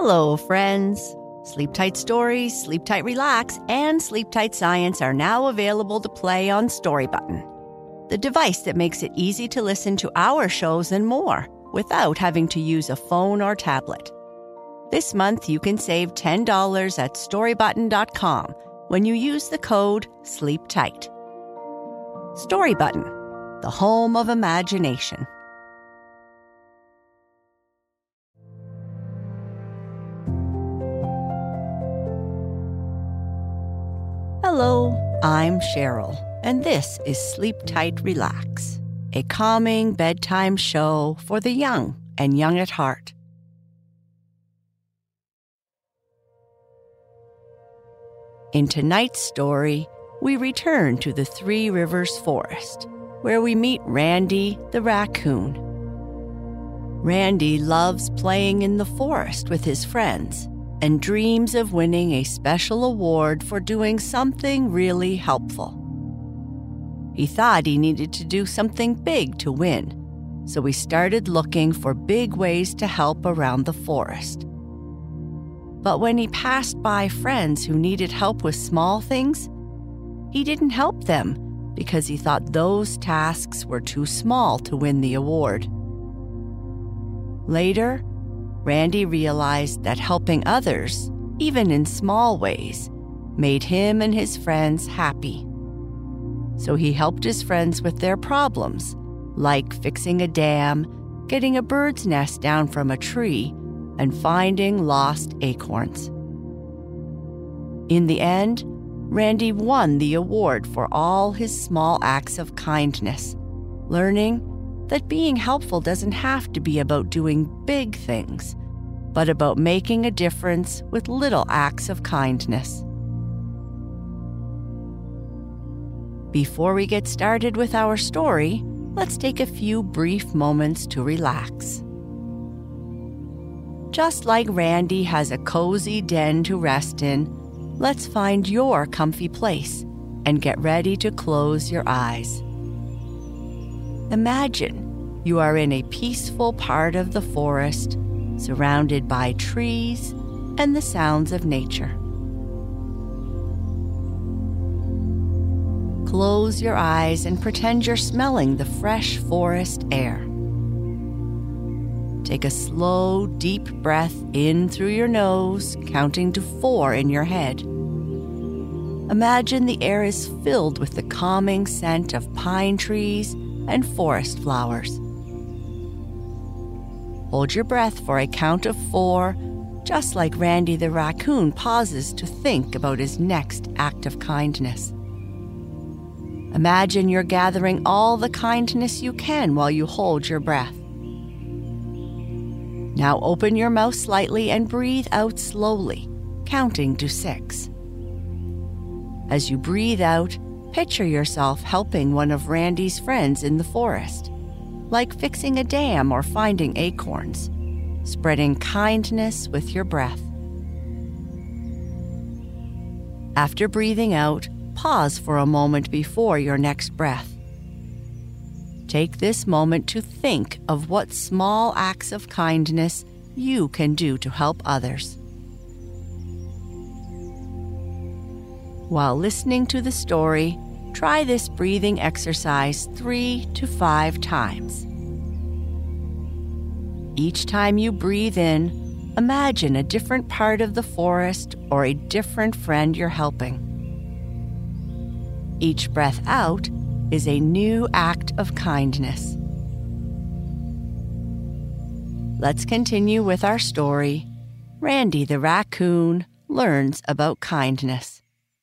Hello, friends. Sleep Tight Stories, Sleep Tight Relax, and Sleep Tight Science are now available to play on Storybutton, the device that makes it easy to listen to our shows and more without having to use a phone or tablet. This month, you can save $10 at storybutton.com when you use the code SLEEPTIGHT. Storybutton, the home of imagination. Hello, I'm Cheryl, and this is Sleep Tight Relax, a calming bedtime show for the young and young at heart. In tonight's story, we return to the Three Rivers Forest, where we meet Randy the raccoon. Randy loves playing in the forest with his friends and dreams of winning a special award for doing something really helpful. He thought he needed to do something big to win, so he started looking for big ways to help around the forest. But when he passed by friends who needed help with small things, he didn't help them because he thought those tasks were too small to win the award. Later, Randy realized that helping others, even in small ways, made him and his friends happy. So he helped his friends with their problems, like fixing a dam, getting a bird's nest down from a tree, and finding lost acorns. In the end, Randy won the award for all his small acts of kindness, learning that being helpful doesn't have to be about doing big things, but about making a difference with little acts of kindness. Before we get started with our story, let's take a few brief moments to relax. Just like Randy has a cozy den to rest in, let's find your comfy place and get ready to close your eyes. Imagine you are in a peaceful part of the forest, surrounded by trees and the sounds of nature. Close your eyes and pretend you're smelling the fresh forest air. Take a slow, deep breath in through your nose, counting to 4 in your head. Imagine the air is filled with the calming scent of pine trees and forest flowers. Hold your breath for a count of 4, just like Randy the raccoon pauses to think about his next act of kindness. Imagine you're gathering all the kindness you can while you hold your breath. Now open your mouth slightly and breathe out slowly, counting to 6. As you breathe out, picture yourself helping one of Randy's friends in the forest, like fixing a dam or finding acorns, spreading kindness with your breath. After breathing out, pause for a moment before your next breath. Take this moment to think of what small acts of kindness you can do to help others. While listening to the story, try this breathing exercise 3 to 5 times. Each time you breathe in, imagine a different part of the forest or a different friend you're helping. Each breath out is a new act of kindness. Let's continue with our story. Randy the raccoon learns about kindness.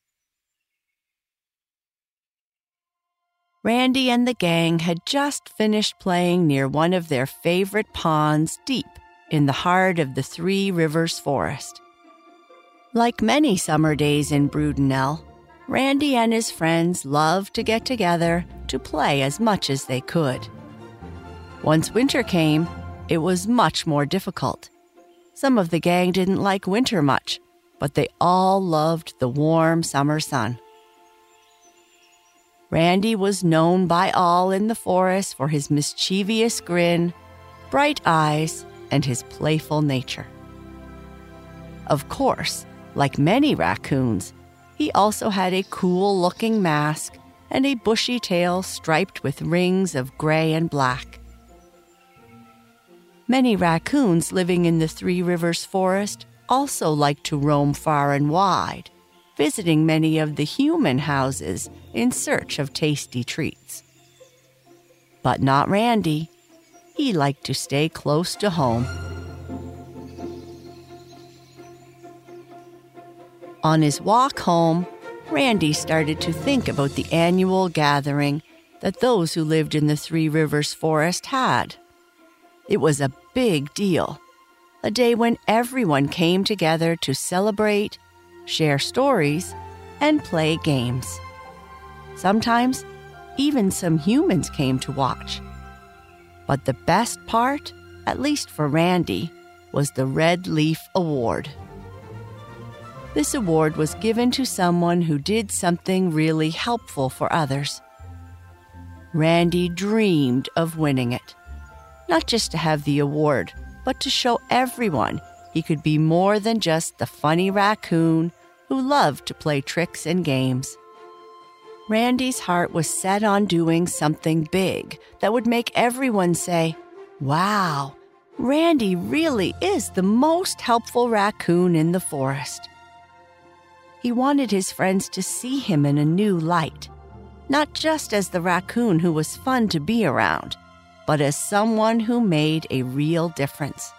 Randy and the gang had just finished playing near one of their favorite ponds deep in the heart of the Three Rivers Forest. Like many summer days in Brudenell, Randy and his friends loved to get together to play as much as they could. Once winter came, it was much more difficult. Some of the gang didn't like winter much, but they all loved the warm summer sun. Randy was known by all in the forest for his mischievous grin, bright eyes, and his playful nature. Of course, like many raccoons, he also had a cool-looking mask and a bushy tail striped with rings of gray and black. Many raccoons living in the Three Rivers Forest also like to roam far and wide, visiting many of the human houses in search of tasty treats. But not Randy. He liked to stay close to home. On his walk home, Randy started to think about the annual gathering that those who lived in the Three Rivers Forest had. It was a big deal, a day when everyone came together to celebrate, share stories, and play games. Sometimes, even some humans came to watch. But the best part, at least for Randy, was the Red Leaf Award. This award was given to someone who did something really helpful for others. Randy dreamed of winning it, not just to have the award, but to show everyone he could be more than just the funny raccoon who loved to play tricks and games. Randy's heart was set on doing something big that would make everyone say, "Wow, Randy really is the most helpful raccoon in the forest." He wanted his friends to see him in a new light, not just as the raccoon who was fun to be around, but as someone who made a real difference.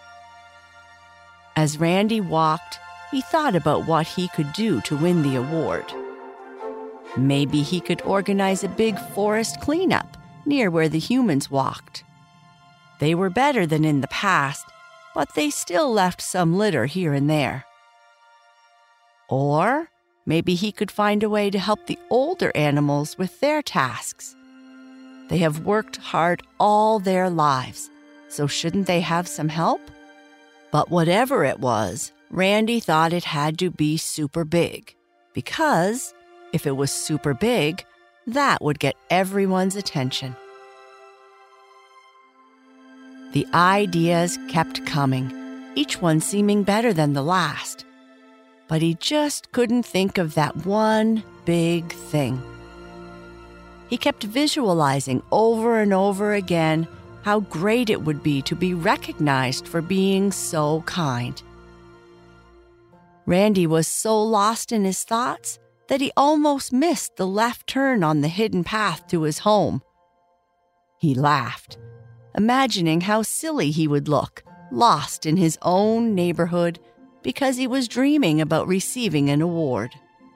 As Randy walked, he thought about what he could do to win the award. Maybe he could organize a big forest cleanup near where the humans walked. They were better than in the past, but they still left some litter here and there. Or maybe he could find a way to help the older animals with their tasks. They have worked hard all their lives, so shouldn't they have some help? But whatever it was, Randy thought it had to be super big, because if it was super big, that would get everyone's attention. The ideas kept coming, each one seeming better than the last. But he just couldn't think of that one big thing. He kept visualizing over and over again how great it would be to be recognized for being so kind. Randy was so lost in his thoughts that he almost missed the left turn on the hidden path to his home. He laughed, imagining how silly he would look, lost in his own neighborhood, because he was dreaming about receiving an award.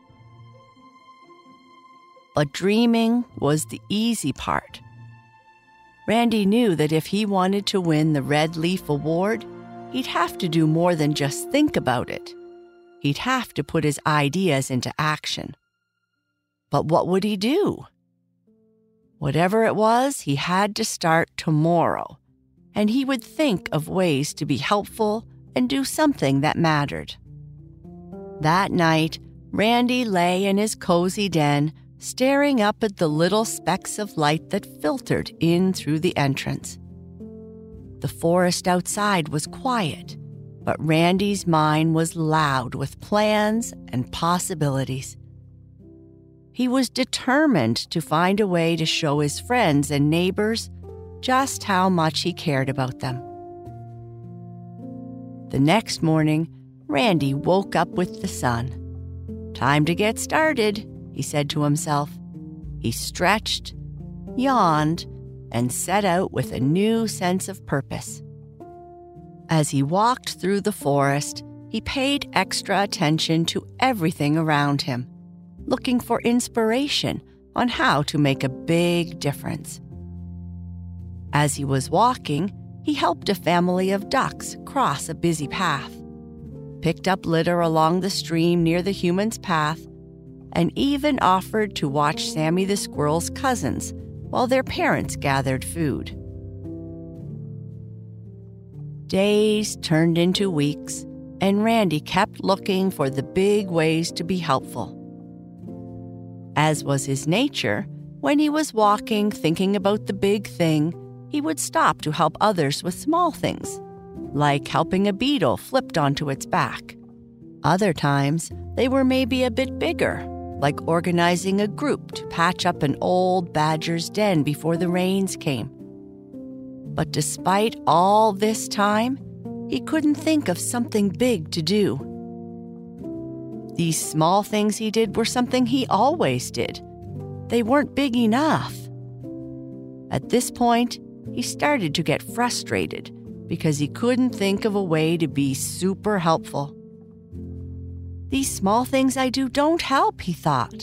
But dreaming was the easy part. Randy knew that if he wanted to win the Red Leaf Award, he'd have to do more than just think about it. He'd have to put his ideas into action. But what would he do? Whatever it was, he had to start tomorrow, and he would think of ways to be helpful and do something that mattered. That night, Randy lay in his cozy den, staring up at the little specks of light that filtered in through the entrance. The forest outside was quiet, but Randy's mind was loud with plans and possibilities. He was determined to find a way to show his friends and neighbors just how much he cared about them. The next morning, Randy woke up with the sun. "Time to get started," he said to himself. He stretched, yawned, and set out with a new sense of purpose. As he walked through the forest, he paid extra attention to everything around him, looking for inspiration on how to make a big difference. As he was walking, he helped a family of ducks cross a busy path, picked up litter along the stream near the human's path, and even offered to watch Sammy the squirrel's cousins while their parents gathered food. Days turned into weeks, and Randy kept looking for the big ways to be helpful. As was his nature, when he was walking thinking about the big thing, he would stop to help others with small things, like helping a beetle flipped onto its back, Other times, they were maybe a bit bigger, like organizing a group to patch up an old badger's den before the rains came. But despite all this time, he couldn't think of something big to do. These small things he did were something he always did. They weren't big enough. At this point, he started to get frustrated because he couldn't think of a way to be super helpful. These small things I do don't help, he thought.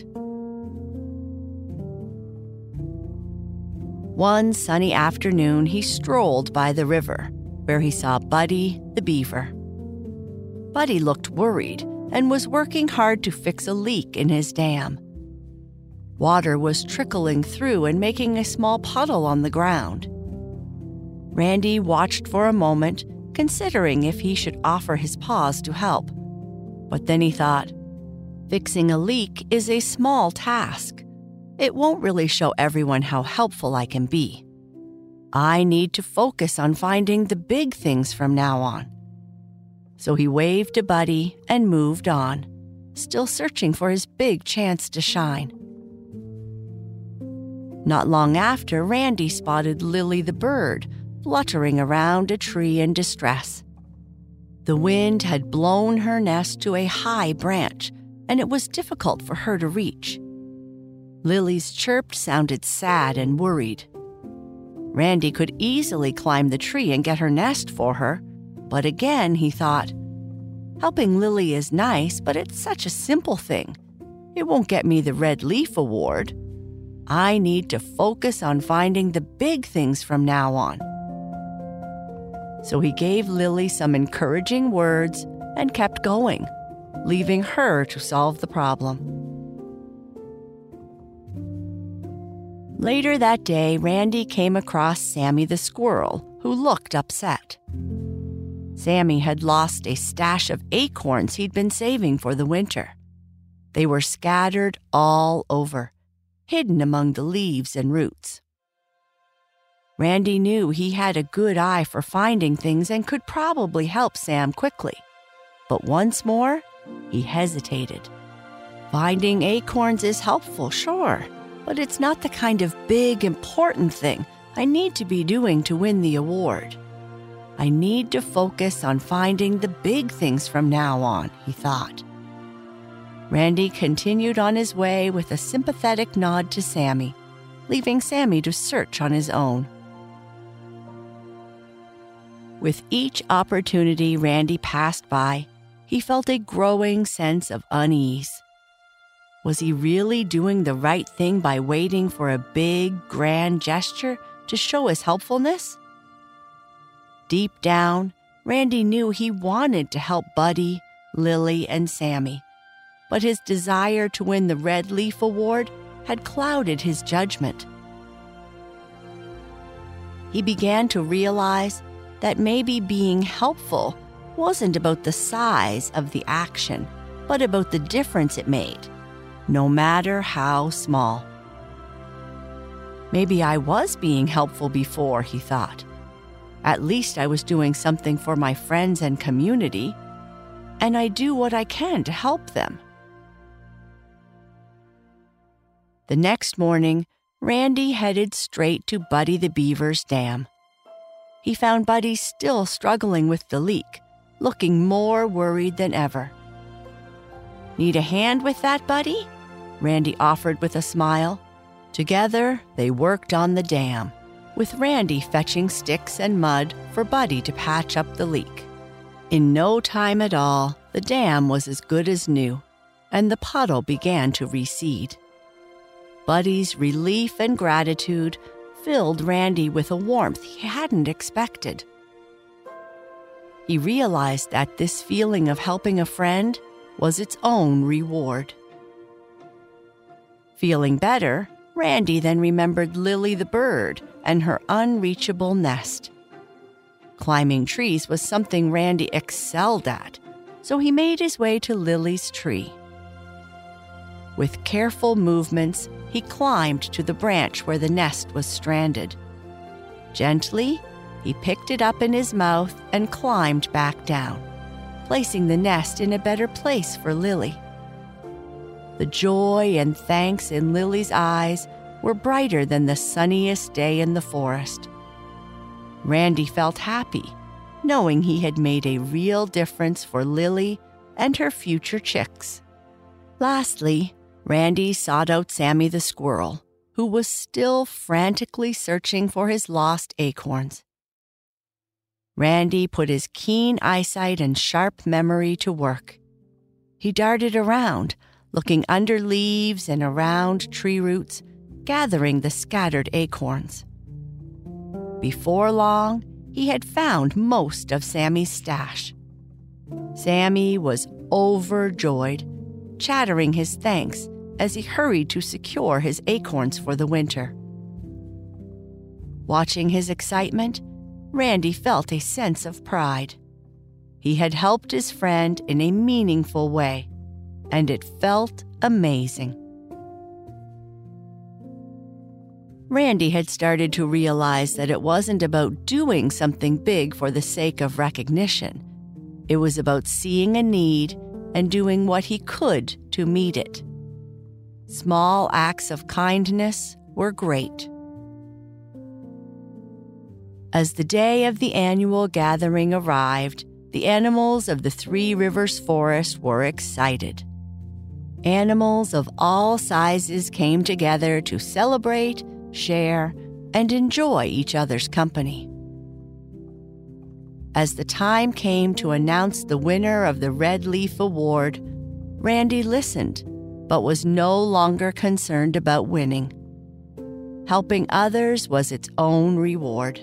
One sunny afternoon, he strolled by the river, where he saw Buddy the beaver. Buddy looked worried and was working hard to fix a leak in his dam. Water was trickling through and making a small puddle on the ground. Randy watched for a moment, considering if he should offer his paws to help. But then he thought, fixing a leak is a small task. It won't really show everyone how helpful I can be. I need to focus on finding the big things from now on. So he waved to Buddy and moved on, still searching for his big chance to shine. Not long after, Randy spotted Lily the bird fluttering around a tree in distress. The wind had blown her nest to a high branch, and it was difficult for her to reach. Lily's chirp sounded sad and worried. Randy could easily climb the tree and get her nest for her, but again he thought, helping Lily is nice, but it's such a simple thing. It won't get me the Red Leaf Award. I need to focus on finding the big things from now on. So he gave Lily some encouraging words and kept going, leaving her to solve the problem. Later that day, Randy came across Sammy the squirrel, who looked upset. Sammy had lost a stash of acorns he'd been saving for the winter. They were scattered all over, hidden among the leaves and roots. Randy knew he had a good eye for finding things and could probably help Sam quickly. But once more, he hesitated. Finding acorns is helpful, sure, but it's not the kind of big, important thing I need to be doing to win the award. I need to focus on finding the big things from now on, he thought. Randy continued on his way with a sympathetic nod to Sammy, leaving Sammy to search on his own. With each opportunity Randy passed by, he felt a growing sense of unease. Was he really doing the right thing by waiting for a big, grand gesture to show his helpfulness? Deep down, Randy knew he wanted to help Buddy, Lily, and Sammy, but his desire to win the Red Leaf Award had clouded his judgment. He began to realize that maybe being helpful wasn't about the size of the action, but about the difference it made, no matter how small. Maybe I was being helpful before, he thought. At least I was doing something for my friends and community, and I do what I can to help them. The next morning, Randy headed straight to Buddy the beaver's dam. He found Buddy still struggling with the leak, looking more worried than ever. "Need a hand with that, Buddy?" Randy offered with a smile. Together, they worked on the dam, with Randy fetching sticks and mud for Buddy to patch up the leak. In no time at all, the dam was as good as new, and the puddle began to recede. Buddy's relief and gratitude filled Randy with a warmth he hadn't expected. He realized that this feeling of helping a friend was its own reward. Feeling better, Randy then remembered Lily the bird and her unreachable nest. Climbing trees was something Randy excelled at, so he made his way to Lily's tree. With careful movements, he climbed to the branch where the nest was stranded. Gently, he picked it up in his mouth and climbed back down, placing the nest in a better place for Lily. The joy and thanks in Lily's eyes were brighter than the sunniest day in the forest. Randy felt happy, knowing he had made a real difference for Lily and her future chicks. Lastly, Randy sought out Sammy the squirrel, who was still frantically searching for his lost acorns. Randy put his keen eyesight and sharp memory to work. He darted around, looking under leaves and around tree roots, gathering the scattered acorns. Before long, he had found most of Sammy's stash. Sammy was overjoyed, chattering his thanks as he hurried to secure his acorns for the winter. Watching his excitement, Randy felt a sense of pride. He had helped his friend in a meaningful way, and it felt amazing. Randy had started to realize that it wasn't about doing something big for the sake of recognition. It was about seeing a need and doing what he could to meet it. Small acts of kindness were great. As the day of the annual gathering arrived, the animals of the Three Rivers Forest were excited. Animals of all sizes came together to celebrate, share, and enjoy each other's company. As the time came to announce the winner of the Red Leaf Award, Randy listened, but was no longer concerned about winning. Helping others was its own reward.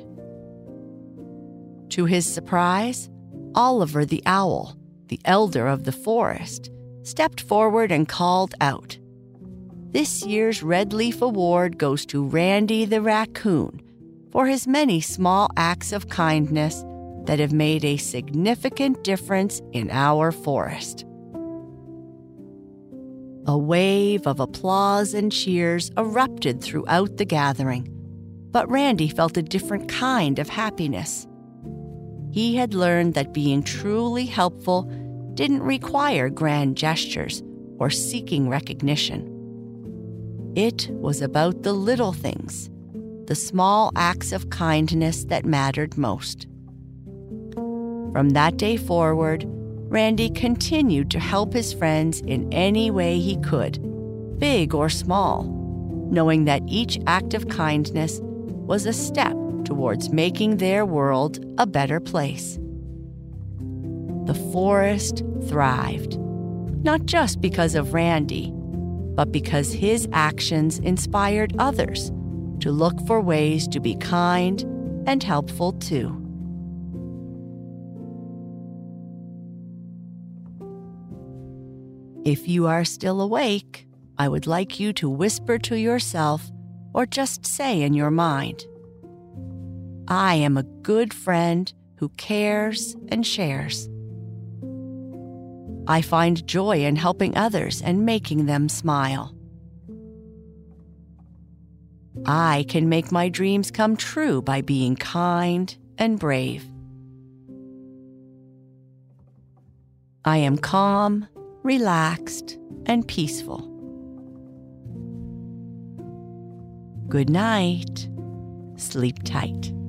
To his surprise, Oliver the owl, the elder of the forest, stepped forward and called out, "This year's Red Leaf Award goes to Randy the raccoon for his many small acts of kindness that have made a significant difference in our forest." A wave of applause and cheers erupted throughout the gathering, but Randy felt a different kind of happiness. He had learned that being truly helpful didn't require grand gestures or seeking recognition. It was about the little things, the small acts of kindness that mattered most. From that day forward, Randy continued to help his friends in any way he could, big or small, knowing that each act of kindness was a step towards making their world a better place. The forest thrived, not just because of Randy, but because his actions inspired others to look for ways to be kind and helpful too. If you are still awake, I would like you to whisper to yourself or just say in your mind, "I am a good friend who cares and shares. I find joy in helping others and making them smile. I can make my dreams come true by being kind and brave. I am calm, relaxed, and peaceful." Good night. Sleep tight.